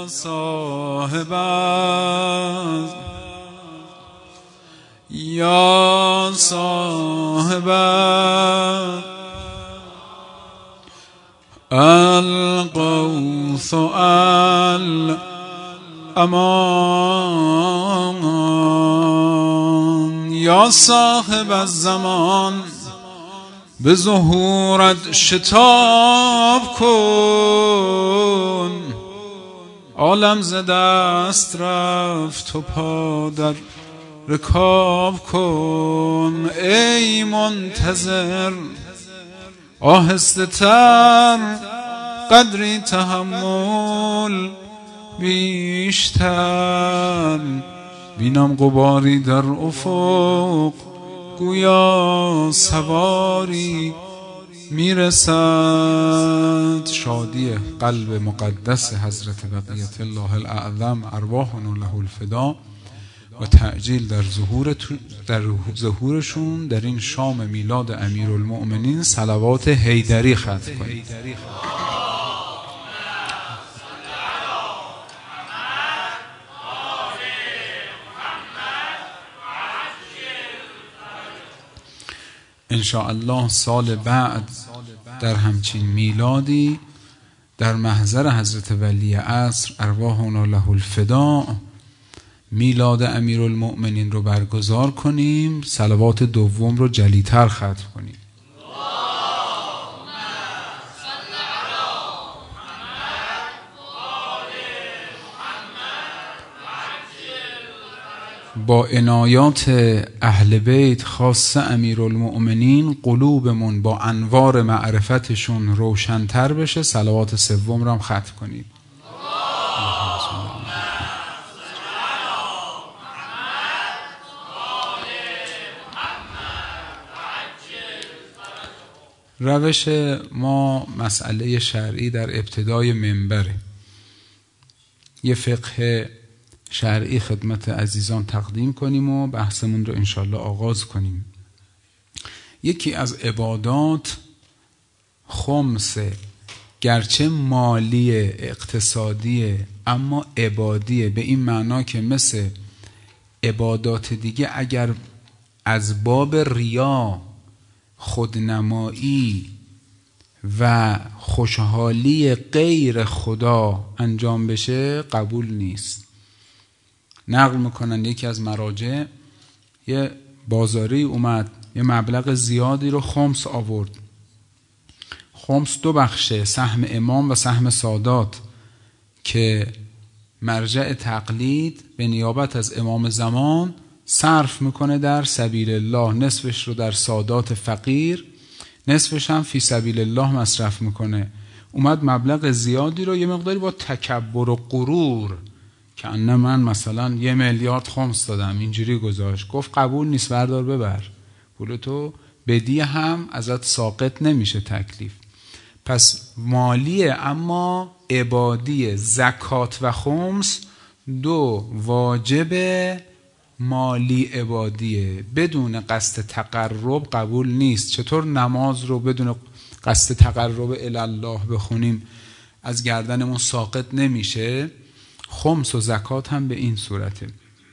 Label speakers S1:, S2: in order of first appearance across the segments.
S1: صاحب یا صاحب القوس الامان یا صاحب الزمان به ظهورت شتاب کن عالم ز دست رفت تو پا در رکاب کن ای منتظر آهسته تر قدری تحمل بیشتر بینم غباری در افق گویا سواری میرسد. شادی قلب مقدس حضرت بقیت الله الاعظم ارواحنا له الفدا و تعجیل در ظهورشون در این شام میلاد امیرالمؤمنین صلوات حیدری ختم کنید. انشاءالله سال بعد در همچین میلادی در محضر حضرت ولی عصر ارواحنا له الفدا میلاد امیرالمؤمنین رو برگزار کنیم، صلوات دوم رو جلیتر ختم کنیم. با عنایات اهل بیت خاص امیرالمؤمنین قلوبمون با انوار معرفتشون روشن‌تر بشه. صلوات سوم رو هم ختم کنید. روش ما مسئله شرعی در ابتدای منبره، یه فقه شرعی خدمت عزیزان تقدیم کنیم و بحثمون رو انشالله آغاز کنیم. یکی از عبادات خمسه، گرچه مالی اقتصادی اما عبادیه، به این معنا که مثل عبادات دیگه اگر از باب ریا، خودنمایی و خوشحالی غیر خدا انجام بشه قبول نیست. نقل میکنن یکی از مراجع یه بازاری اومد یه مبلغ زیادی رو خمس آورد. خمس دو بخشه، سهم امام و سهم سادات که مرجع تقلید به نیابت از امام زمان صرف میکنه در سبیل الله، نصفش رو در سادات فقیر، نصفش هم فی سبیل الله مصرف میکنه. اومد مبلغ زیادی رو یه مقداری با تکبر و غرور که انه من مثلا 1 میلیارد خمس دادم اینجوری گذاشت، گفت قبول نیست، بردار ببر، پولتو بدی هم ازت ساقط نمیشه تکلیف. پس مالیه اما عبادیه. زکات و خمس دو واجب مالی عبادیه، بدون قصد تقرب قبول نیست. چطور نماز رو بدون قصد تقرب الله بخونیم از گردنمون ساقط نمیشه، خمس و زکات هم به این صورته.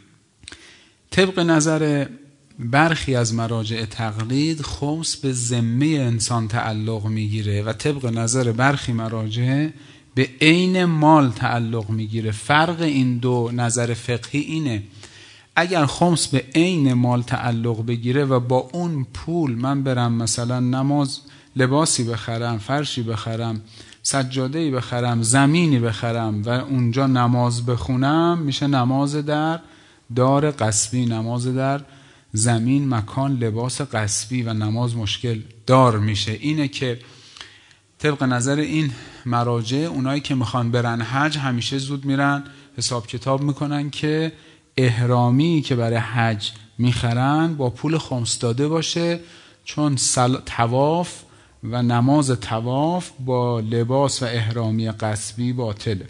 S1: طبق نظر برخی از مراجع تقلید خمس به ذمه انسان تعلق میگیره و طبق نظر برخی مراجع به عین مال تعلق میگیره. فرق این دو نظر فقهی اینه اگر خمس به عین مال تعلق بگیره و با اون پول من برم مثلا نماز لباسی بخرم، فرشی بخرم، سجاده‌ای بخرم، زمینی بخرم و اونجا نماز بخونم، میشه نماز در دار غصبی، نماز در زمین، مکان، لباس غصبی و نماز مشکل دار میشه. اینه که طبق نظر این مراجع اونایی که میخوان برن حج همیشه زود میرن حساب کتاب میکنن که احرامی که برای حج میخرن با پول خمس داده باشه، چون طواف و نماز طواف با لباس و احرامی غصبی باطله.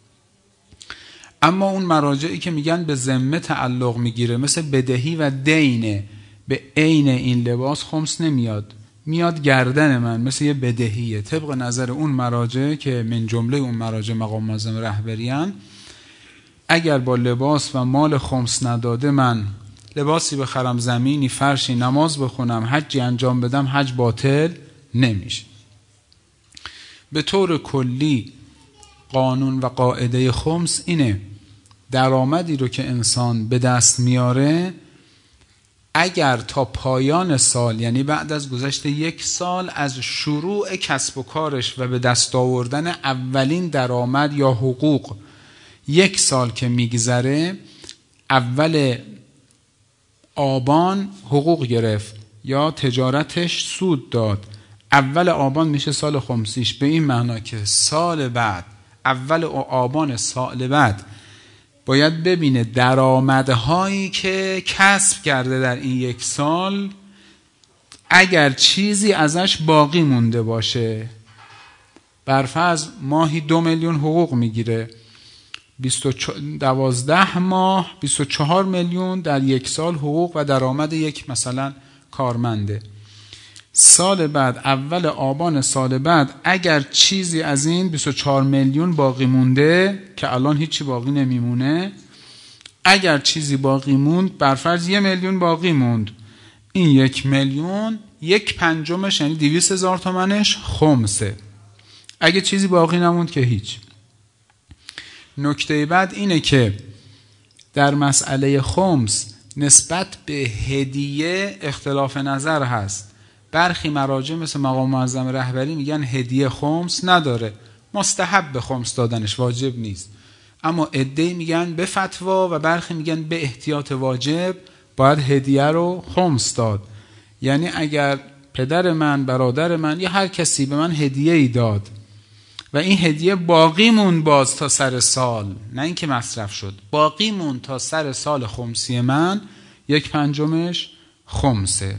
S1: اما اون مراجعی که میگن به ذمه تعلق میگیره مثل بدهی و دینه، به عین این لباس خمس نمیاد، میاد گردن من مثل یه بدهیه. طبق نظر اون مراجع که من جمله اون مراجع مقام معظم رهبریان، اگر با لباس و مال خمس نداده من لباسی بخرم، زمینی، فرشی، نماز بخونم، حجی انجام بدم، حج باطل نمیشه. به طور کلی قانون و قاعده خمس اینه: درآمدی رو که انسان به دست میاره، اگر تا پایان سال، یعنی بعد از گذشت 1 سال از شروع کسب و کارش و به دست آوردن اولین درآمد یا حقوق 1 سال که میگذره، اول آبان حقوق گرفت یا تجارتش سود داد، اول آبان میشه سال خمسیش. به این معنا که سال بعد، اول آبان سال بعد باید ببینه درآمدهایی که کسب کرده در این 1 سال، اگر چیزی ازش باقی مونده باشه. برفرض ماهی 2 میلیون حقوق میگیره، 12 ماه 24 میلیون در 1 سال حقوق و درآمد یک مثلا کارمنده. سال بعد، اول آبان سال بعد، اگر چیزی از این 24 میلیون باقی مونده، که الان هیچی باقی نمیمونه، اگر چیزی باقی موند، برفرض 1 میلیون باقی موند، این 1 میلیون 1/5 یعنی 200,000 تومنش خمسه. اگه چیزی باقی نموند که هیچ. نکته بعد اینه که در مسئله خمس نسبت به هدیه اختلاف نظر هست. برخی مراجع مثل مقام معظم رهبری میگن هدیه خمس نداره، مستحب به خمس دادنش، واجب نیست. اما عده‌ای میگن به فتوا و برخی میگن به احتیاط واجب باید هدیه رو خمس داد. یعنی اگر پدر من، برادر من یا هر کسی به من هدیه ای داد و این هدیه باقی مون باز تا سر سال، نه اینکه مصرف شد، باقی مون تا سر سال خمسی من، 1/5 خمسه.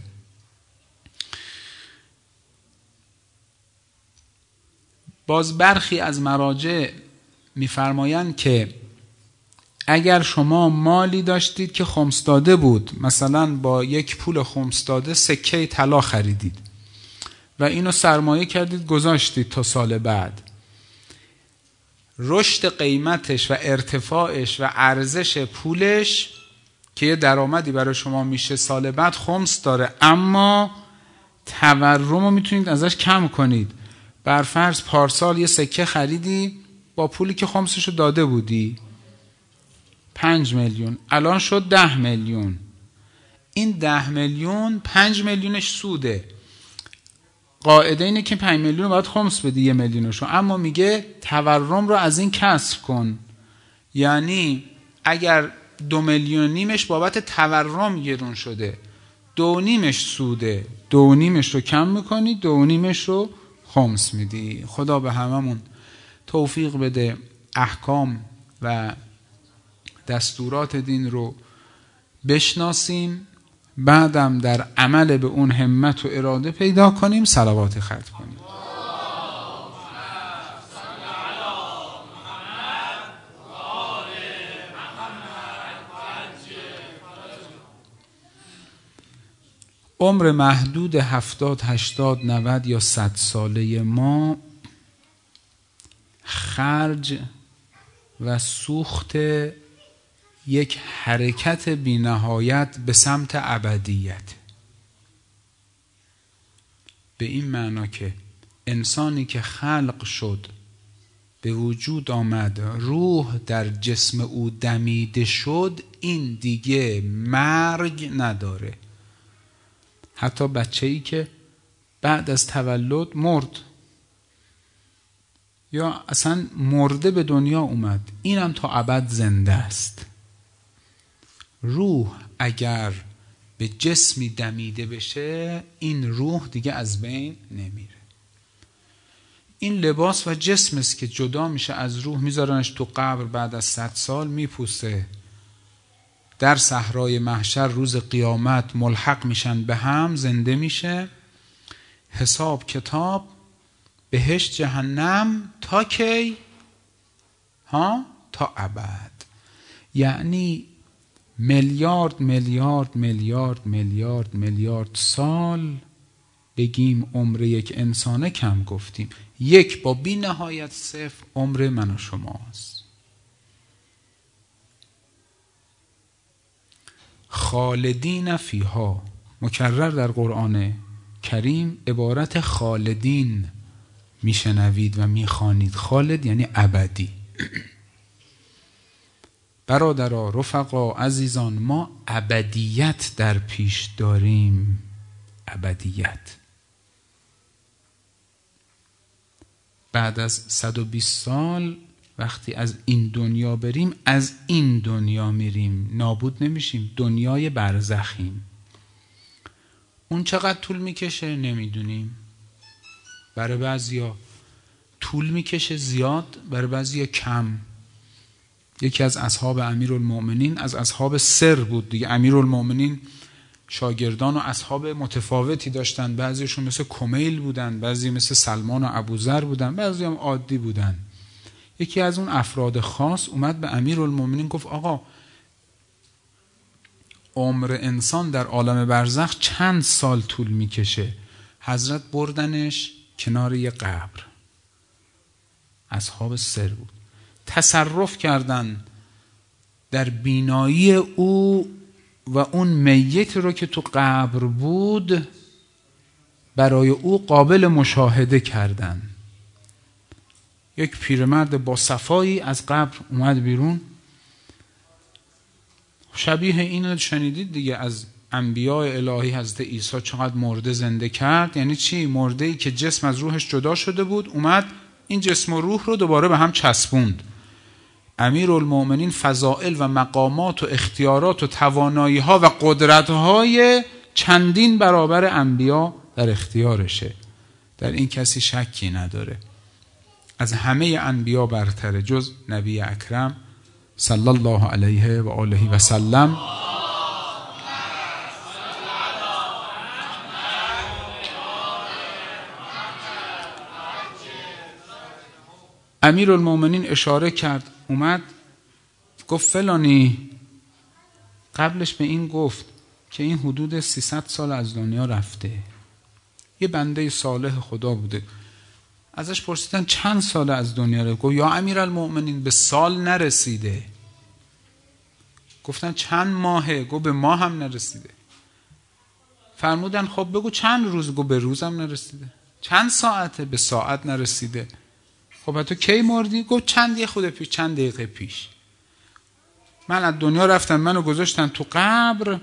S1: باز برخی از مراجع میفرمایند که اگر شما مالی داشتید که خمس داده بود، مثلا با 1 پول خمس داده سکه طلا خریدید و اینو سرمایه کردید گذاشتید تا سال بعد، رشد قیمتش و ارتفاعش و ارزش پولش که یه درآمدی برای شما میشه سال بعد خمس داره، اما تورم رو میتونید ازش کم کنید. برفرض پارسال یه سکه خریدی با پولی که خمسش رو داده بودی 5 میلیون، الان شد 10 میلیون. این 10 میلیون 5 میلیونش سوده. قاعده اینه که 5 میلیون باید خمس بدی 1 میلیونشو، اما میگه تورم رو از این کسر کن. یعنی اگر 2 میلیون نیمش بابت تورم گرون شده، 2.5 سوده، 2.5 رو کم میکنی، 2.5 رو خمس میدی. خدا به هممون توفیق بده احکام و دستورات دین رو بشناسیم، بعدم در عمل به اون همت و اراده پیدا کنیم، صلوات ختم کنیم. عمر محدود 70 80 90 یا 100 ساله ما خرج و سوخت یک حرکت بی نهایت به سمت ابدیت. به این معنا که انسانی که خلق شد، به وجود آمد، روح در جسم او دمیده شد، این دیگه مرگ نداره. حتی بچه‌ای که بعد از تولد مرد یا اصلا مرده به دنیا اومد، اینم تا ابد زنده است. روح اگر به جسمی دمیده بشه، این روح دیگه از بین نمیره. این لباس و جسم است که جدا میشه از روح، میذارنش تو قبر، بعد از 100 سال میپوسه، در صحرای محشر روز قیامت ملحق میشن به هم، زنده میشه، حساب کتاب، بهشت جهنم، تا کی؟ تا ابد. یعنی میلیارد میلیارد میلیارد میلیارد میلیارد سال بگیم عمر یک انسانه کم گفتیم. 1 با بی نهایت 0 عمر من و شماست. خالدین فیها مکرر در قرآن کریم عبارت خالدین میشنوید و میخوانید. خالد یعنی ابدی. برادرها، رفقا، عزیزان، ما ابدیت در پیش داریم. ابدیت. بعد از 120 سال وقتی از این دنیا بریم، از این دنیا میریم، نابود نمیشیم، دنیای برزخیم. اون چقدر طول میکشه نمیدونیم. برای بعضیا طول میکشه زیاد، برای بعضیا کم. یکی از اصحاب امیرالمؤمنین از اصحاب سر بود دیگه. امیرالمؤمنین شاگردان و اصحاب متفاوتی داشتن. بعضیشون مثل کمیل بودن، بعضی مثل سلمان و ابوذر بودن، بعضی هم عادی بودن. یکی از اون افراد خاص اومد به امیرالمؤمنین گفت آقا عمر انسان در عالم برزخ چند سال طول میکشه؟ حضرت بردنش کنار یه قبر. اصحاب سر بود. تصرف کردن در بینایی او و اون میت رو که تو قبر بود برای او قابل مشاهده کردن. یک پیرمرد با صفایی از قبر اومد بیرون. شبیه این شنیدید دیگه از انبیاء الهی. حضرت عیسی چقدر مرده زنده کرد. یعنی چی؟ مرده‌ای که جسم از روحش جدا شده بود اومد این جسم و روح رو دوباره به هم چسبوند. امیرالمؤمنین فضائل و مقامات و اختیارات و توانایی‌ها و قدرت‌های چندین برابر انبیا در اختیارشه. در این کسی شکی نداره. از همه انبیا برتره جز نبی اکرم صلی الله علیه و آله و سلم. امیرالمؤمنین اشاره کرد، اومد گفت فلانی. قبلش به این گفت که این حدود 300 سال از دنیا رفته، یه بنده صالح خدا بوده. ازش پرسیدن چند سال از دنیا رفته؟ گفت یا امیرالمؤمنین به سال نرسیده. گفتن چند ماهه؟ گفت به ماه هم نرسیده. فرمودن خب بگو چند روز؟ گفت به روزم نرسیده. چند ساعته؟ به ساعت نرسیده. خب تو کی مردی؟ گفت چند دقیقه پیش. من از دنیا رفتم، منو گذاشتن تو قبر،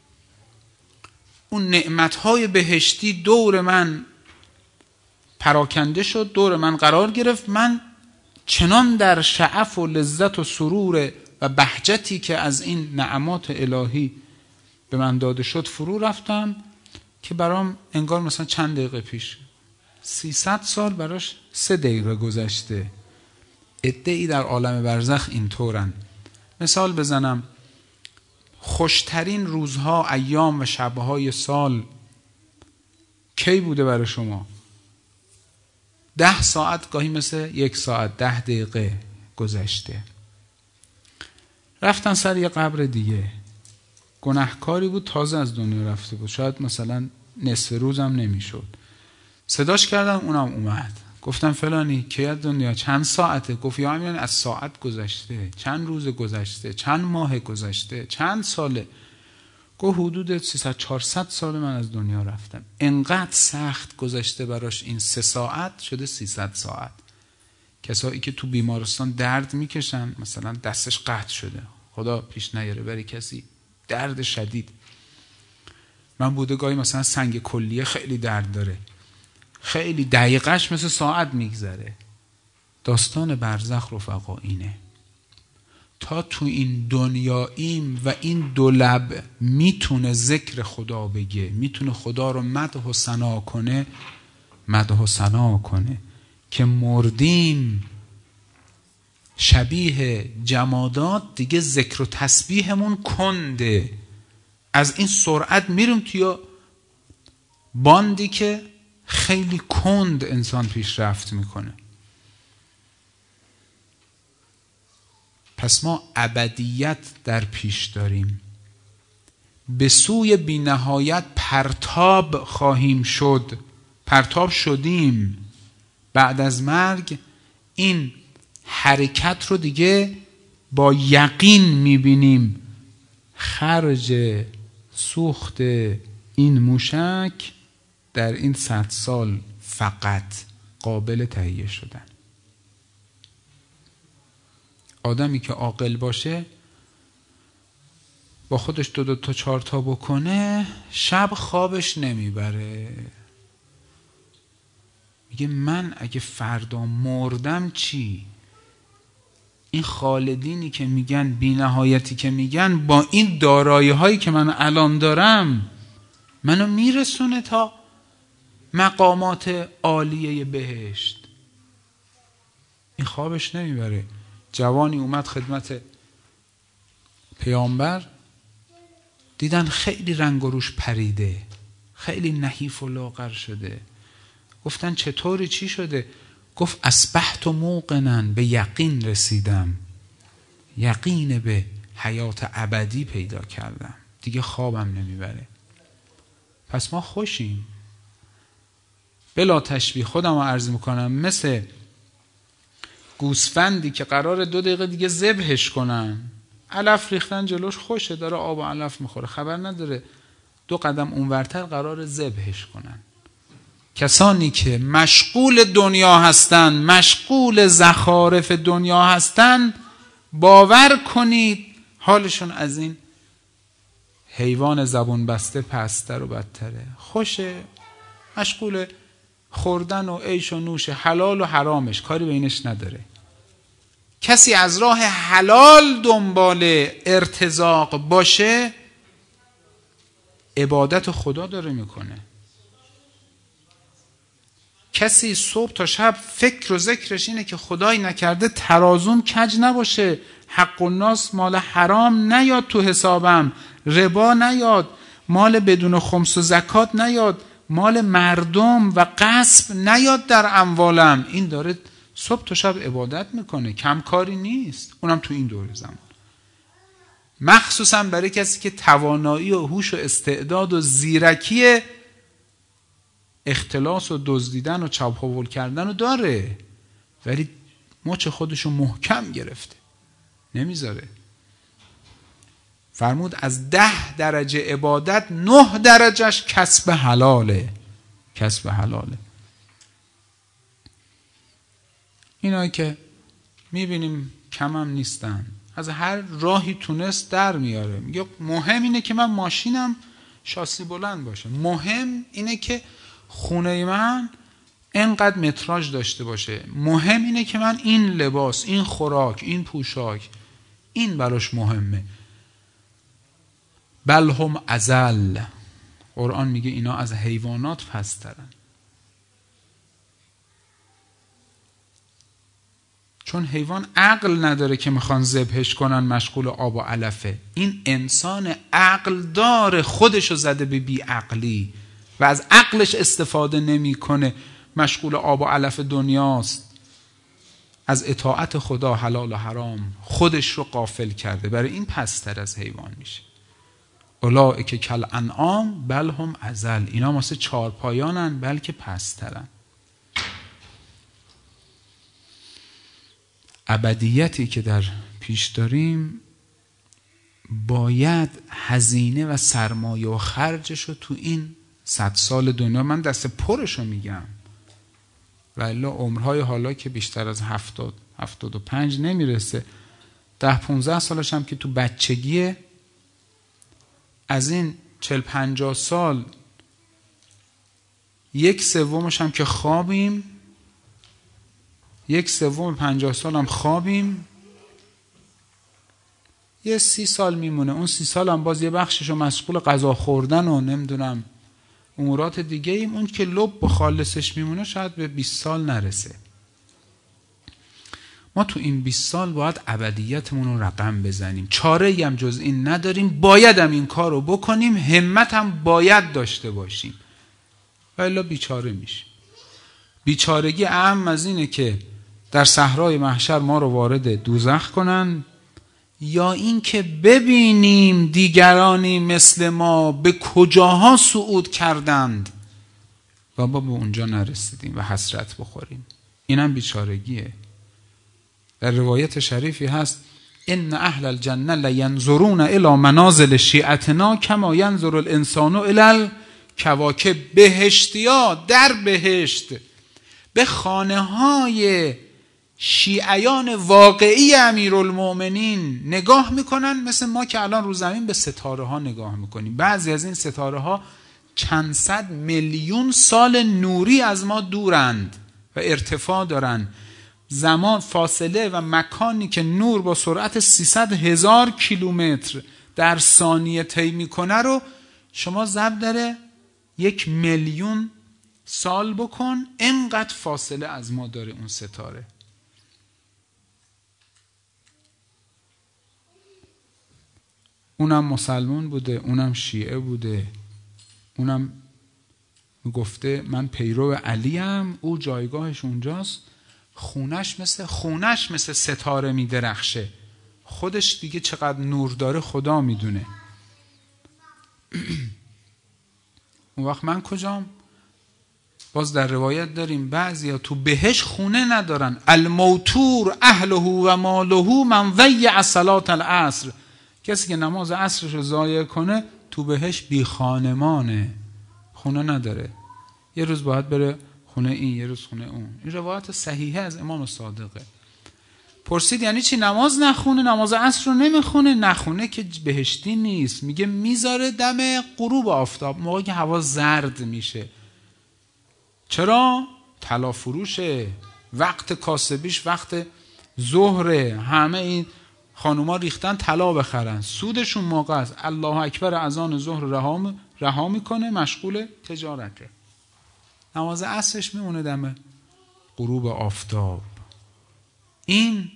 S1: اون نعمتهای بهشتی دور من پراکنده شد، دور من قرار گرفت. من چنان در شعف و لذت و سرور و بهجتی که از این نعمات الهی به من داده شد فرو رفتم که برام انگار مثلا چند دقیقه پیش. 300 سال براش 3 دقیقه گذشته. عده‌ای در عالم برزخ اینطورن. مثال بزنم، خوشترین روزها، ایام و شبهای سال کی بوده برای شما؟ 10 ساعت گاهی مثل 1 ساعت، 10 دقیقه گذشته. رفتن سر یه قبر دیگه، گناهکاری بود، تازه از دنیا رفته بود، شاید مثلا نصف روزم نمیشد. صداش کردم، اونم اومد. گفتم فلانی کی از دنیا؟ چند ساعته؟ گفت یا همین از ساعت گذشته، چند روز گذشته، چند ماه گذشته، چند ساله. گفت حدود 300-400 سال من از دنیا رفتم. انقدر سخت گذشته براش این 3 ساعت شده 300 ساعت. کسایی که تو بیمارستان درد میکشن، مثلا دستش قطع شده، خدا پیش نیاره، برای کسی درد شدید. من بوده گاهی مثلا سنگ کلیه خیلی درد داره، خیلی دقیقش مثل ساعت میگذره. داستان برزخ رفقا اینه. تا تو این دنیاییم و این 2 لب میتونه ذکر خدا بگه، میتونه خدا رو مدح و ثنا کنه، مدح و ثنا کنه، که مردیم شبیه جمادات دیگه ذکر و تسبیحمون کنده. از این سرعت میریم توی باندی که خیلی کند انسان پیشرفت میکنه. پس ما ابدیت در پیش داریم. به سوی بی نهایت پرتاب خواهیم شد، پرتاب شدیم. بعد از مرگ این حرکت رو دیگه با یقین میبینیم. خرج سوخت این موشک در این 100 سال فقط قابل تهیه شدن. آدمی که عاقل باشه با خودش 2 تا 4 تا بکنه، شب خوابش نمیبره. میگه من اگه فردا مردم چی؟ این خالدینی که میگن، بی نهایتی که میگن، با این دارایی هایی که من الان دارم منو میرسونه تا مقامات عالیه بهشت. این خوابش نمیبره. جوانی اومد خدمت پیامبر، دیدن خیلی رنگ و روش پریده، خیلی نحیف و لاغر شده. گفتن چطوری، چی شده؟ گفت اصبحت موقنا، به یقین رسیدم، یقین به حیات ابدی پیدا کردم، دیگه خوابم نمیبره. پس ما خوشیم. بلا تشبیه خودم رو عرض میکنم، مثل گوسفندی که قرار 2 دقیقه دیگه ذبحش کنن، علف ریختن جلوش، خوشه، داره آب و علف میخوره، خبر نداره 2 قدم اونورتر قرار ذبحش کنن. کسانی که مشغول دنیا هستن، مشغول زخارف دنیا هستن، باور کنید حالشون از این حیوان زبون بسته پستر و بدتره. خوشه، مشغول خوردن و عیش و نوش، حلال و حرامش، کاری به اینش نداره. کسی از راه حلال دنبال ارتزاق باشه، عبادت خدا داره میکنه. کسی صبح تا شب فکر و ذکرش اینه که خدای نکرده ترازوم کج نباشه، حق الناس مال حرام نیاد تو حسابم، ربا نیاد، مال بدون خمس و زکات نیاد، مال مردم و غصب نیاد در اموالم. این داره صبح تا شب عبادت میکنه، کم کاری نیست، اونم تو این دوره زمان. مخصوصا برای کسی که توانایی و هوش و استعداد و زیرکی اختلاس و دزدیدن و چاپاول کردن رو داره، ولی مچ خودشو محکم گرفته، نمیذاره. فرمود از 10 درجه عبادت 9 درجهش کسب حلاله، کسب حلاله. اینایی که میبینیم کم هم نیستن، از هر راهی تونست در میاره. میگه مهم اینه که من ماشینم شاسی بلند باشه، مهم اینه که خونه من اینقدر متراژ داشته باشه، مهم اینه که من این لباس، این خوراک، این پوشاک، این براش مهمه. بل هم اضل، قرآن میگه اینا از حیوانات پسترن. چون حیوان عقل نداره که میخوان ذبحش کنن، مشغول آب و علفه. این انسان عقل داره، خودشو زده به بی عقلی و از عقلش استفاده نمیکنه، مشغول آب و علف دنیاست، از اطاعت خدا حلال و حرام خودش رو غافل کرده، برای این پستر از حیوان میشه. اولئک کالانعام بل هم اضل، اینا واسه 4 پایانن بلکه پسترن. ابدیتی که در پیش داریم باید هزینه و سرمایه و خرجش رو تو این 100 سال دنیا، من دست پرشو میگم، ولی عمرهای حالا که بیشتر از 70-75 نمیرسه، 10-15 سالش هم که تو بچگیه، از این 40-50 سال 1/3 هم که خوابیم، 1/3 50 سال هم خوابیم، یه 30 سال میمونه. اون 30 سال هم باز یه بخششو مشغول غذا خوردن و نمیدونم امورات دیگه ایم. اون که لب و خالصش میمونه شاید به 20 سال نرسه. ما تو این 20 سال باید ابدیتمون رو رقم بزنیم، چاره‌ای هم جز این نداریم، باید هم این کار رو بکنیم، همت هم باید داشته باشیم، ولی بیچاره میشیم. بیچارگی اهم از اینه که در صحرای محشر ما رو وارد دوزخ کنن، یا این که ببینیم دیگرانی مثل ما به کجاها صعود کردند و با به اونجا نرسیدیم و حسرت بخوریم. اینم بیچارگیه. در روایت شریفی هست ان اهل الجنه لینظرون الی منازل شیعتنا کما ینظر الانسان الی الکواکب. بهشتیا در بهشت به خانه های شیعیان واقعی امیرالمؤمنین نگاه میکنن، مثل ما که الان رو زمین به ستاره ها نگاه میکنیم. بعضی از این ستاره ها چند صد میلیون سال نوری از ما دورند و ارتفاع دارن. زمان، فاصله و مکانی که نور با سرعت 300,000 کیلومتر در ثانیه طی میکنه رو شما ضرب در 1,000,000 سال بکن، اینقدر فاصله از ما داره اون ستاره. اونم مسلمان بوده، اونم شیعه بوده، اونم گفته من پیرو علیم، او جایگاهش اونجاست، خونش مثل ستاره میدرخشه، خودش دیگه چقدر نور داره خدا میدونه. اون وقت من کجام؟ باز در روایت داریم بعضیا تو بهش خونه ندارن. الموتور اهله و ماله من ضیع صلاة العصر. کسی که نماز عصرش رو ضایع کنه تو بهش بی خانمانه، خونه نداره، یه روز باید بره خونه این، یه روز خونه اون. این روایت صحیحه از امام صادقه. پرسید یعنی چی نماز نخونه؟ نماز عصر رو نمیخونه؟ نخونه که بهشتی نیست. میگه میذاره دم غروب آفتاب، موقعی که هوا زرد میشه. چرا؟ طلا فروشه، وقت کاسبیش وقت ظهره، همه این خانوما ریختن طلا بخرن، سودشون موقع است. الله اکبر اذان ظهر رها میکنه، مشغول تجارته. نماز عصرش میمونه دم غروب آفتاب. این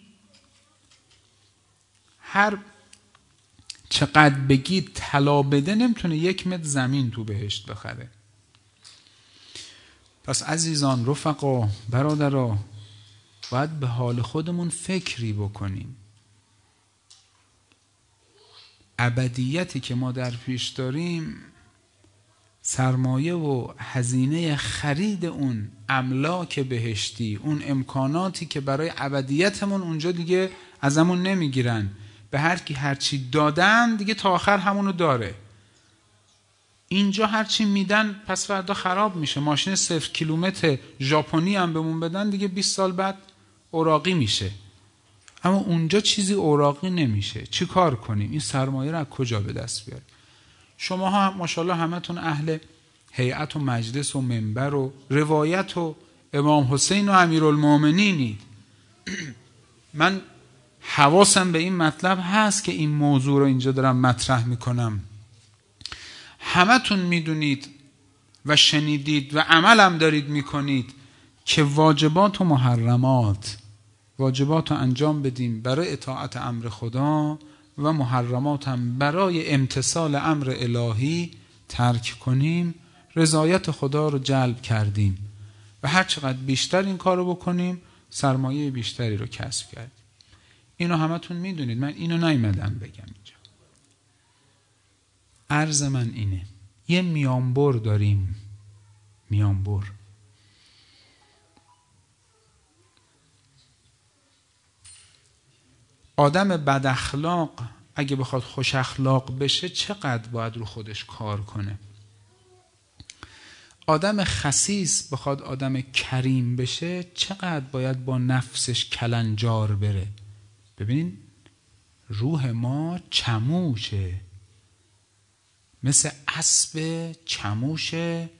S1: هر چقدر بگید طلا بده نمیتونه 1 متر زمین تو بهشت بخره. پس عزیزان، رفقا، برادرا، باید به حال خودمون فکری بکنیم. ابدیتی که ما در پیش داریم، سرمایه و هزینه خرید اون املاک بهشتی، اون امکاناتی که برای ابدیتمون اونجا دیگه ازمون نمیگیرن. به هر کی هرچی دادن دیگه تا آخر همونو داره. اینجا هرچی میدن پس فردا خراب میشه. ماشین 0 کیلومتر ژاپنی هم بهمون بدن دیگه 20 سال بعد اوراقی میشه. اما اونجا چیزی اوراقی نمیشه. چی کار کنیم؟ این سرمایه رو از کجا به دست بیاریم؟ شما ها ماشاءالله همتون اهل هیئت و مجلس و منبر و روایت و امام حسین و امیرالمؤمنینید. من حواسم به این مطلب هست که این موضوع رو اینجا دارم مطرح میکنم. همتون میدونید و شنیدید و عملم دارید میکنید که واجبات و محرمات، واجبات رو انجام بدیم برای اطاعت امر خدا و محرمات هم برای امتثال امر الهی ترک کنیم. رضایت خدا رو جلب کردیم و هر چقدر بیشتر این کار رو بکنیم سرمایه بیشتری رو کسب کردیم. اینو همتون میدونید، من اینو نیومدم بگم اینجا. عرض من اینه، یه میانبر داریم، میانبر. آدم بد اخلاق اگه بخواد خوش اخلاق بشه چقدر باید رو خودش کار کنه؟ آدم خسیس بخواد آدم کریم بشه چقدر باید با نفسش کلنجار بره؟ ببینین روح ما چموشه، مثل اسب چموش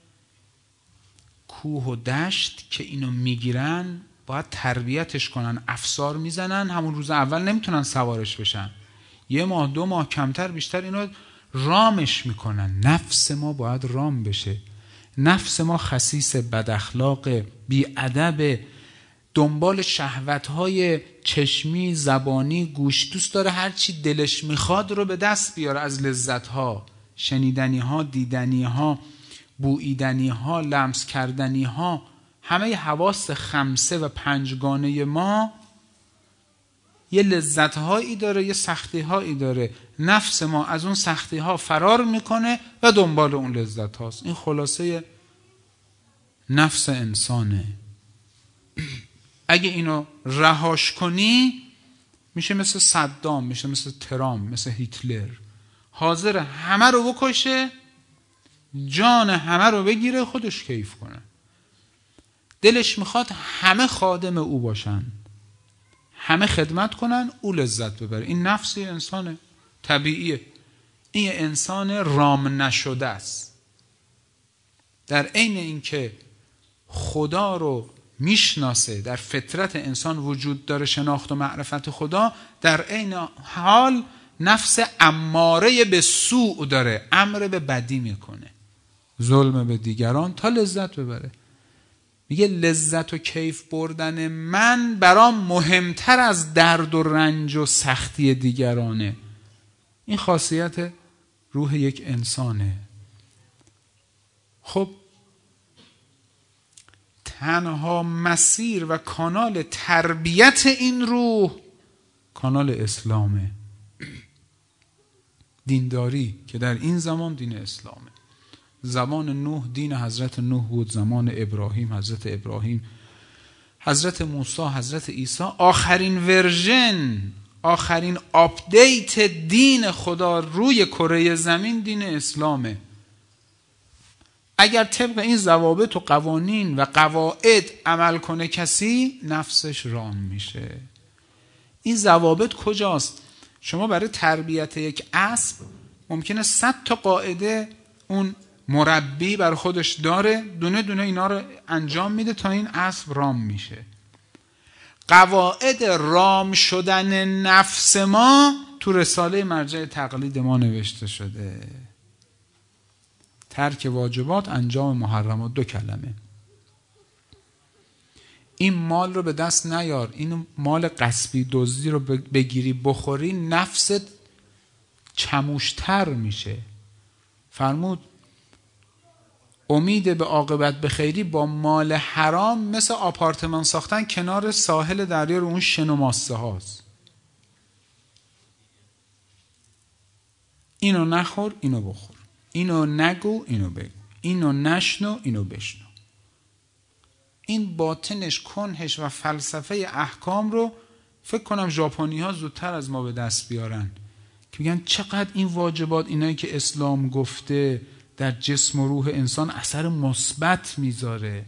S1: کوه و دشت که اینو میگیرن باید تربیتش کنن، افسار میزنن، همون روز اول نمیتونن سوارش بشن، 1 ماه 2 ماه کمتر بیشتر اینو رامش میکنن. نفس ما باید رام بشه. نفس ما خسیس، بد اخلاق، بی ادب، دنبال شهوت‌های چشمی، زبانی، گوش، دوست داره هر چی دلش میخواد رو به دست بیاره از لذت‌ها، شنیدنی‌ها، دیدنی‌ها، بوییدنی‌ها، لمس کردنی‌ها. همه حواس 5 و 5 گانه ما یه لذت‌هایی داره، یه سختی‌هایی داره. نفس ما از اون سختی‌ها فرار میکنه و دنبال اون لذت هاست. این خلاصه نفس انسانه. اگه اینو رهاش کنی میشه مثل صدام، میشه مثل ترامپ، مثل هیتلر، حاضر همه رو بکشه، جان همه رو بگیره، خودش کیف کنه. دلش میخواد همه خادم او باشن، همه خدمت کنن، او لذت ببره. این نفس انسانه، طبیعیه. این انسان رام نشده است. در عین اینکه خدا رو میشناسه، در فطرت انسان وجود داره شناخت و معرفت خدا، در عین حال نفس اماره به سوء داره، امر به بدی میکنه، ظلم به دیگران تا لذت ببره. میگه لذت و کیف بردن من برام مهمتر از درد و رنج و سختی دیگرانه. این خاصیت روح یک انسانه. خب تنها مسیر و کانال تربیت این روح کانال اسلامه، دینداری که در این زمان دین اسلامه. زمان نوح دین حضرت نوح بود، زمان ابراهیم حضرت ابراهیم، حضرت موسی حضرت عیسی. آخرین ورژن، آخرین آپدیت دین خدا روی کره زمین دین اسلامه. اگر طبق این ضوابط و قوانین و قواعد عمل کنه کسی، نفسش رام میشه. این ضوابط کجاست؟ شما برای تربیت یک اسب ممکنه 100 تا قاعده اون مربی بر خودش داره، دونه دونه اینا رو انجام میده تا این اسب رام میشه. قواعد رام شدن نفس ما تو رساله مرجع تقلید ما نوشته شده. ترک واجبات، انجام محرمات، 2 کلمه. این مال رو به دست نیار، این مال غصبی دزدی رو بگیری بخوری، نفست چموشتر میشه. فرمود امید به عاقبت بخیری با مال حرام مثل آپارتمان ساختن کنار ساحل دریا رو اون شن و ماسه هاست. اینو نخور، اینو بخور. اینو نگو، اینو بگو. اینو نشنو، اینو بشنو. این باطنش، کنهش و فلسفه احکام رو فکر کنم ژاپنی ها زودتر از ما به دست بیارن که میگن چقدر این واجبات، اینایی که اسلام گفته در جسم و روح انسان اثر مثبت میذاره،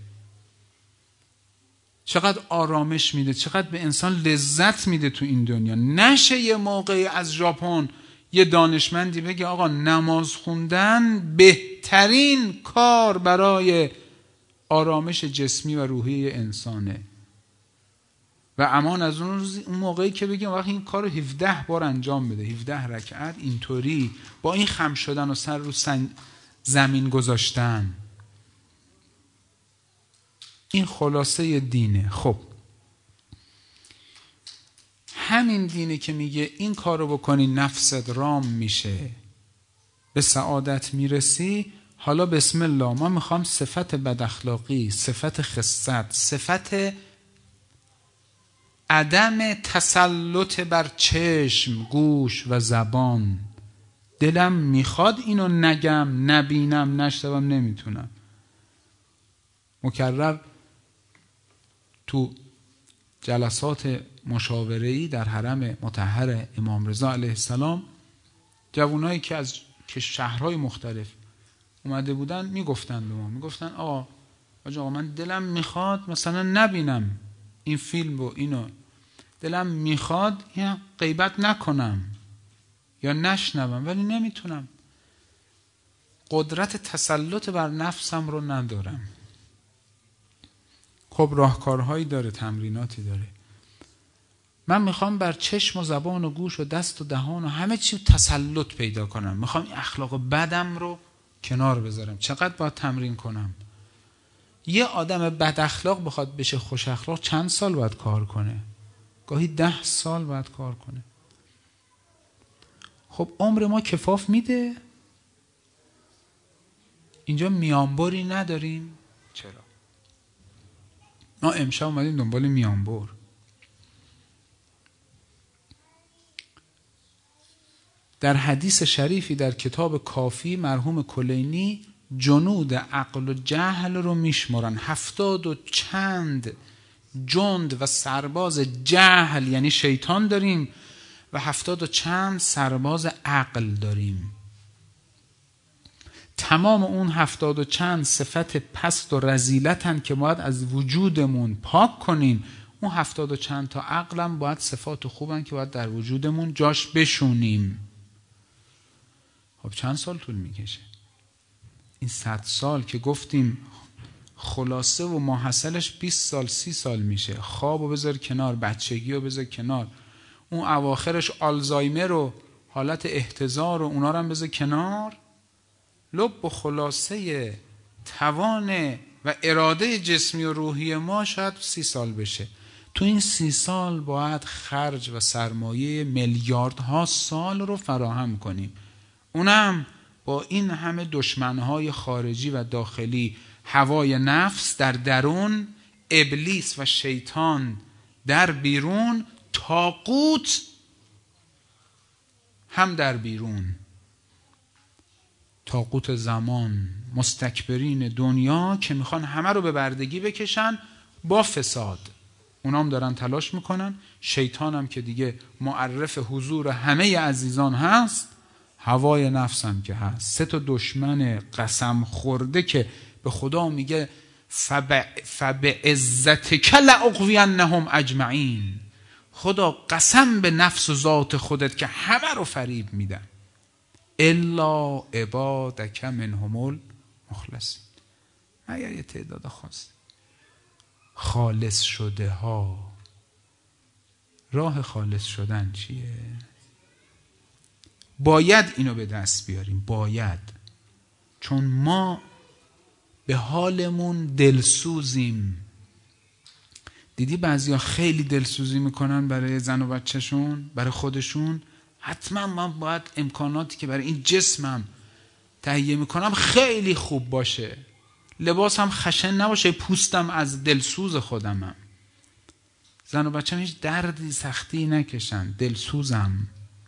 S1: چقدر آرامش میده، چقدر به انسان لذت میده تو این دنیا. نشه یه موقعی از ژاپن یه دانشمندی بگه آقا نماز خوندن بهترین کار برای آرامش جسمی و روحی انسانه و امان از اون روزی. اون موقعی که بگیم وقتی این کار رو 17 بار انجام بده، 17 رکعت اینطوری با این خم شدن و سر رو زمین گذاشتن. این خلاصه دینه. خب همین دینه که میگه این کار رو بکنی نفست رام میشه، به سعادت میرسی. حالا بسم الله، ما میخوام صفت بداخلاقی، صفت خست، صفت عدم تسلط بر چشم، گوش و زبان. دلم میخواد اینو نگم، نبینم، نشنوم، نمیتونم. مکرر تو جلسات مشاوره‌ای در حرم مطهر امام رضا علیه السلام، جوانایی که از شهرهای مختلف اومده بودن میگفتن به ما، میگفتن آقا من دلم میخواد مثلا نبینم این فیلم و اینو، دلم میخواد این غیبت نکنم یا نشنوم، ولی نمیتونم، قدرت تسلط بر نفسم رو ندارم. خب راهکارهایی داره، تمریناتی داره. من میخوام بر چشم و زبان و گوش و دست و دهان و همه چی تسلط پیدا کنم، میخوام این اخلاق بدم رو کنار بذارم. چقدر باید تمرین کنم؟ یه آدم بد اخلاق بخواد بشه خوش اخلاق چند سال باید کار کنه؟ گاهی 10 سال باید کار کنه. خب عمر ما کفاف میده؟ اینجا میانبری نداریم؟ چرا؟ ما امشب اومدیم دنبال میانبر. در حدیث شریفی در کتاب کافی مرحوم کلینی جنود عقل و جهل رو میشمرن. 70 و چند جند و سرباز جهل یعنی شیطان داریم و 70 و چند سرباز عقل داریم. تمام اون 70 و چند صفت پست و رذیلتن که باید از وجودمون پاک کنیم. اون 70 و چند تا عقلم باید صفات خوبن که باید در وجودمون جاش بشونیم. خب چند سال طول میکشه؟ این 100 سال که گفتیم خلاصه و ماحصلش 20 سال 30 سال میشه. خوابو بذار کنار، بچگیو بذار کنار، اون اواخرش آلزایمر و حالت احتضار و اونا رو هم بذار کنار. لب و خلاصه توان و اراده جسمی و روحی ما شاید 30 سال بشه. تو این 30 سال باید خرج و سرمایه میلیاردها سال رو فراهم کنیم. اونم با این همه دشمنهای خارجی و داخلی، هوای نفس در درون، ابلیس و شیطان در بیرون، طاغوت هم در بیرون، طاغوت زمان، مستکبرین دنیا که میخوان همه رو به بردگی بکشن با فساد. اونام دارن تلاش میکنن. شیطان هم که دیگه معرف حضور همه عزیزان هست، هوای نفس هم که هست. 3 تا دشمن قسم خورده که به خدا میگه فبعزتک لاغوینهم اجمعین. خدا قسم به نفس و ذات خودت که همه رو فریب میدن الا عبادک منهم المخلصین، مگر یه تعداد خاص خالص شده ها. راه خالص شدن چیه؟ باید اینو به دست بیاریم، باید، چون ما به حالمون دلسوزیم. دیدی بعضیا خیلی دلسوزی میکنن برای زن و بچهشون، برای خودشون. حتما من باید امکاناتی که برای این جسمم تهیه میکنم خیلی خوب باشه، لباسم خشن نباشه، پوستم از دلسوز خودمم. زن و بچه‌م هیچ دردی سختی نکشن، دلسوزم.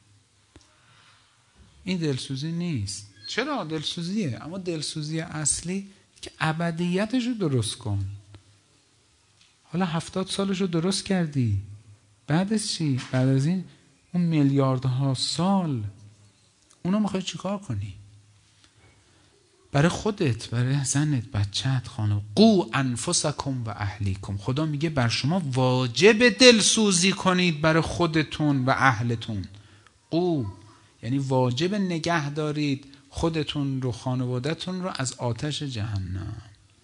S1: این دلسوزی نیست. چرا دلسوزیه؟ اما دلسوزی اصلی که ابدیتش رو درست کن. حالا 70 سالش رو درست کردی، بعدش چی؟ بعد از این اون میلیاردها سال اونو میخوای چیکار کنی؟ برای خودت، برای زنت، بچت، خانم. قو انفسکم و اهلیکم. خدا میگه بر شما واجب دلسوزی کنید برای خودتون و اهلتون. قو یعنی واجب نگه دارید خودتون رو، خانوادتون رو از آتش جهنم.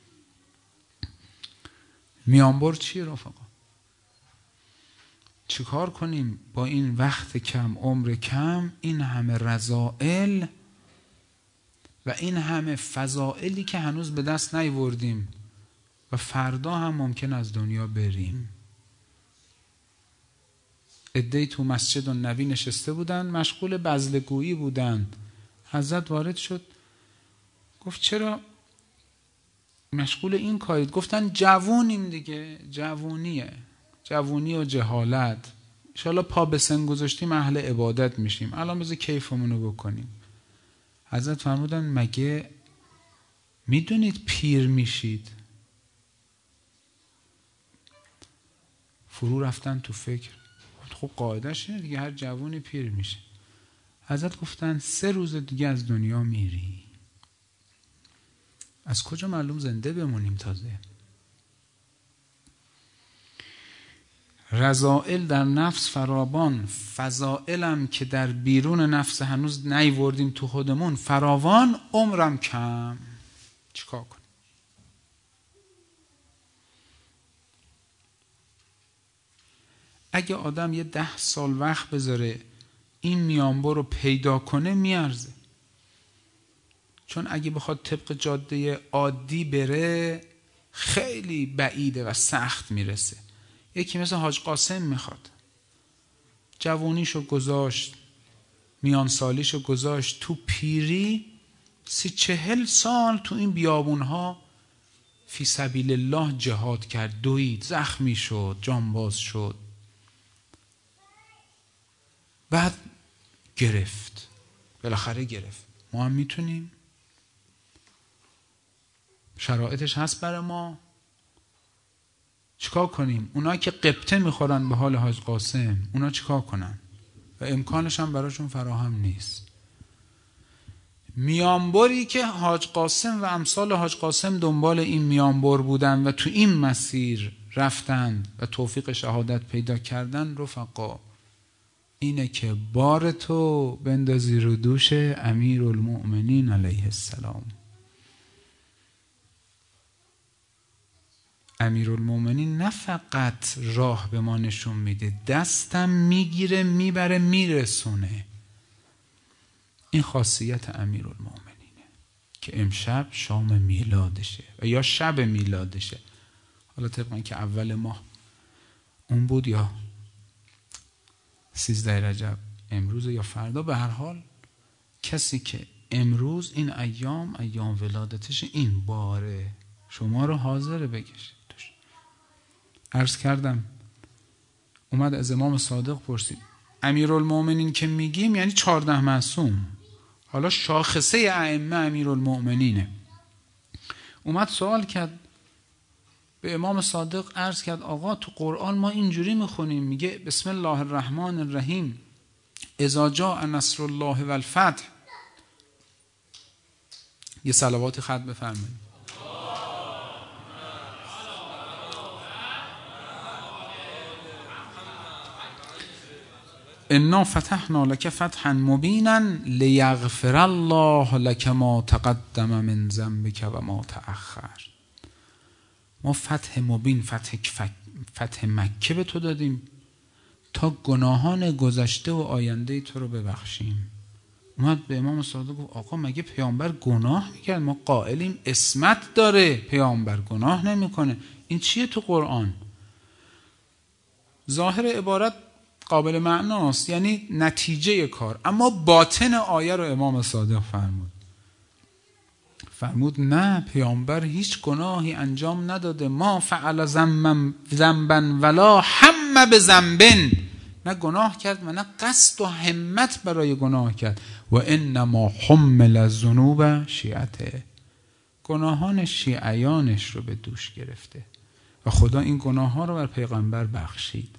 S1: میانبر چیه رفقا؟ چیکار کنیم با این وقت کم، عمر کم، این همه رذائل و این همه فضائلی که هنوز به دست نیاوردیم و فردا هم ممکن از دنیا بریم. عده‌ای تو مسجد النبی نشسته بودن، مشغول بزلگویی بودن. حضرت وارد شد، گفت چرا مشغول این کارید؟ گفتن جوونیم دیگه، جوونیه، جوونی و جهالت. انشاءالله پا به سن گذاشتیم اهل عبادت میشیم، الان بذار کیفمونو بکنیم. حضرت فرمودن مگه میدونید پیر میشید؟ فرو رفتن تو فکر. خب قاعدش اینه دیگه، هر جوونی پیر میشه. حضرت گفتن 3 روز دیگه از دنیا میری. از کجا معلوم زنده بمونیم تازه؟ رذائل در نفس فراوان، فضائلم که در بیرون نفس هنوز نیوردیم تو خودمون فراوان، عمرم کم. چیکار کنیم؟ اگه آدم یه 10 سال وقت بذاره این میانبر رو پیدا کنه میارزه. چون اگه بخواد طبق جاده عادی بره خیلی بعیده و سخت میرسه. یکی مثل حاج قاسم میخواد، جوونیشو گذاشت، میان سالیشو گذاشت، تو پیری 30-40 سال تو این بیابونها فی سبیل الله جهاد کرد، دوید، زخمی شد، جانباز شد، بعد گرفت. بالاخره گرفت. ما هم میتونیم، شرایطش هست برای ما. چیکار کنیم؟ اونا که قبطه میخورن به حال حاج قاسم، اونا چیکار کنن؟ و امکانش هم براشون فراهم نیست. میانبری که حاج قاسم و امثال حاج قاسم دنبال این میانبر بودن و تو این مسیر رفتن و توفیق شهادت پیدا کردن، رفقا، اینه که بار تو بندازی رو دوش امیرالمؤمنین علیه السلام. امیرالمؤمنین نه فقط راه به ما نشون میده، دستم میگیره میبره میرسونه. این خاصیت امیرالمؤمنینه که امشب شام میلادشه و یا شب میلادشه. حالا طبقا که اول ماه اون بود یا 13 رجب امروز یا فردا، به هر حال کسی که امروز این ایام ولادتش، این باره شما رو حاضر بکشه. عرض کردم اومد از امام صادق پرسید امیرالمؤمنین که میگیم یعنی 14 معصوم، حالا شاخصه ائمه امیرالمؤمنینه. اومد سوال کرد به امام صادق، عرض کرد آقا تو قرآن ما اینجوری میخونیم، میگه بسم الله الرحمن الرحیم اذا جاء نصر الله والفتح. یه صلوات خط بفرمایید. انا فتحنا لك فتحا مبینا لیغفر الله لك ما تقدم من ذنبك و ما تأخر. ما فتح مبین، فتح مکه به تو دادیم تا گناهان گذشته و آینده تو رو ببخشیم. اومد به امام صادق گفت آقا مگه پیامبر گناه میکرد؟ ما قائلیم عصمت داره، پیامبر گناه نمیکنه. این چیه تو قرآن؟ ظاهر عبارت قابل معناست، یعنی نتیجه کار، اما باطن آیه رو امام صادق فرمود نه، پیامبر هیچ گناهی انجام نداده. ما فعل ذنبا ولا هم بذنب، نه گناه کرد و نه قصد و همت برای گناه کرد. و انما حمل الذنوب شیعته، گناهان شیعیانش رو به دوش گرفته و خدا این گناه ها رو بر پیغمبر بخشید.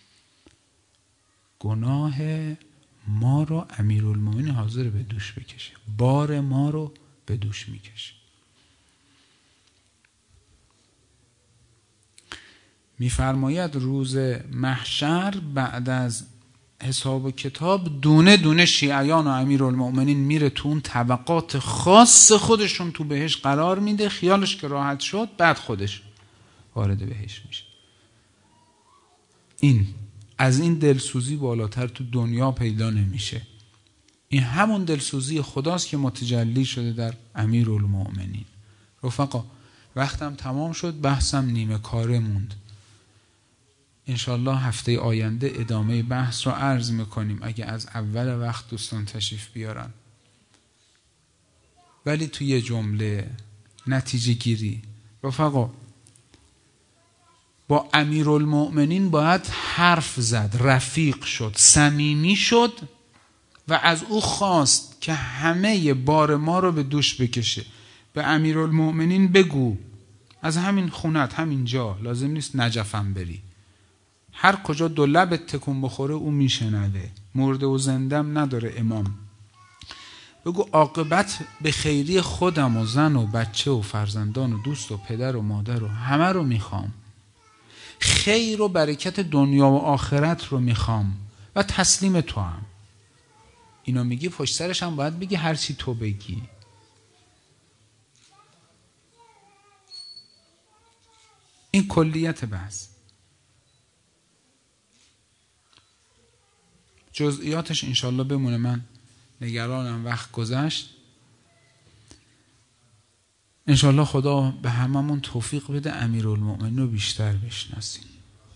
S1: گناه ما رو امیرالمومنین حاضر به دوش بکشه، بار ما رو به دوش میکشه. میفرماید روز محشر بعد از حساب و کتاب دونه دونه شیعیان و امیرالمومنین میره تو اون طبقات خاص خودشون تو بهش قرار میده، خیالش که راحت شد بعد خودش وارد بهش میشه. از این دلسوزی بالاتر تو دنیا پیدا نمیشه. این همون دلسوزی خداست که متجلی شده در امیرالمومنین. رفقا وقتم تمام شد، بحثم نیمه کاره موند. انشالله هفته آینده ادامه بحث رو عرض میکنیم اگه از اول وقت دوستان تشریف بیارن. ولی توی یه جمله نتیجه گیری، رفقا با امیرالمومنین باید حرف زد، رفیق شد، صمیمی شد و از او خواست که همه بار ما رو به دوش بکشه. به امیرالمومنین بگو از همین خونت، همین جا، لازم نیست نجفم بری، هر کجا دو لبت تکون بخوره او میشنوه، مرده و زندم نداره امام. بگو عاقبت به خیری خودم و زن و بچه و فرزندان و دوست و پدر و مادر و همه رو میخوام، خیر و برکت دنیا و آخرت رو میخوام و تسلیم تو هم. اینو میگی، پشت سرش هم باید بگی هر چی تو بگی. این کلیت بحث. جزئیاتش انشالله بمونه، من نگرانم وقت گذشت. انشالله خدا به هممون توفیق بده امیرالمومنین رو بیشتر بشناسیم.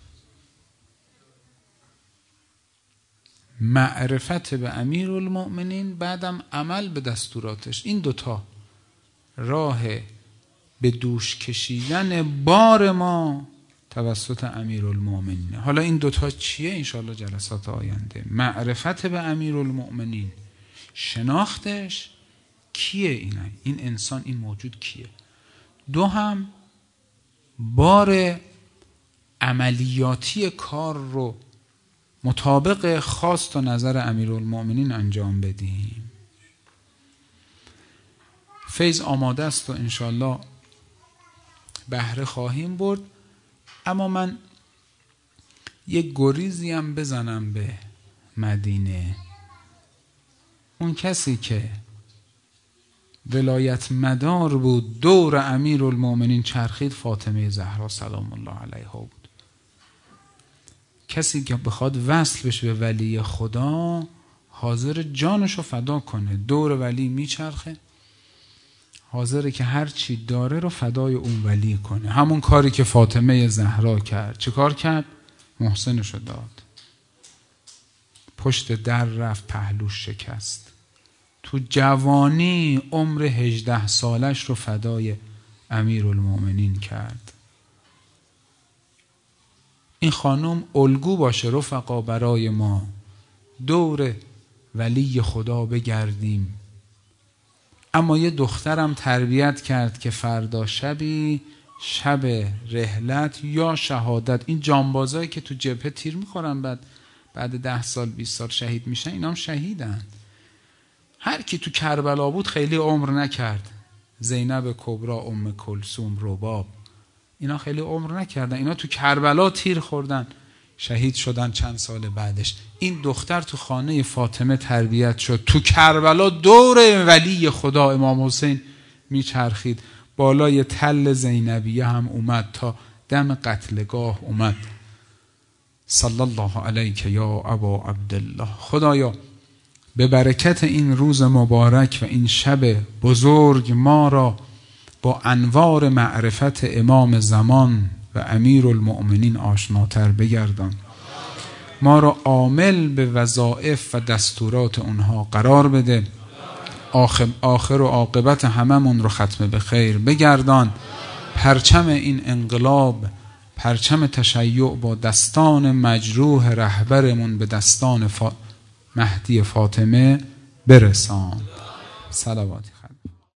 S1: معرفت به امیرالمومنین، بعدم عمل به دستوراتش. این دوتا راه به دوش کشیدن بار ما توسط امیرالمومنین. حالا این دوتا چیه؟ انشالله جلسات آینده. معرفت به امیرالمومنین، شناختش کیه، این انسان، این موجود کیه. 2 هم بار عملیاتی کار رو مطابق خواست و نظر امیرالمؤمنین انجام بدیم. فیض آماده است و انشالله بهره خواهیم برد. اما من یک گریزی هم بزنم به مدینه. اون کسی که ولایت مدار بود دور امیرالمؤمنین چرخید، فاطمه زهرا سلام الله علیها بود. کسی که بخواد وصل بشه به ولی خدا حاضر جانشو فدا کنه، دور ولی میچرخه، حاضره که هر چی داره رو فدای اون ولی کنه. همون کاری که فاطمه زهرا کرد. چه کار کرد؟ محسنشو داد، پشت در رفت، پهلوش شکست، تو جوانی عمر 18 سالش رو فدای امیرالمؤمنین کرد. این خانم الگو باشه رفقا برای ما، دور ولی خدا بگردیم. اما یه دخترم تربیت کرد که فردا شبی، شب رحلت یا شهادت، این جانبازایی که تو جبهه تیر میخورن بعد 10 سال 20 سال شهید میشن، اینا هم شهیدن. هر کی تو کربلا بود خیلی عمر نکرد. زینب کبرا، ام کلثوم، رباب، اینا خیلی عمر نکردن. اینا تو کربلا تیر خوردن، شهید شدن چند سال بعدش. این دختر تو خانه فاطمه تربیت شد، تو کربلا دور ولی خدا امام حسین میچرخید. بالای تل زینبیه هم اومد تا دم قتلگاه اومد. صلی الله علیک یا ابا عبدالله. خدایا به برکت این روز مبارک و این شب بزرگ ما را با انوار معرفت امام زمان و امیرالمؤمنین آشناتر بگردان. ما را عامل به وظایف و دستورات اونها قرار بده. آخر و عاقبت هممون رو ختم به خیر بگردان. پرچم این انقلاب، پرچم تشیع با دستان مجروح رهبرمون به دستان مهدی فاطمه برسان. صلوات.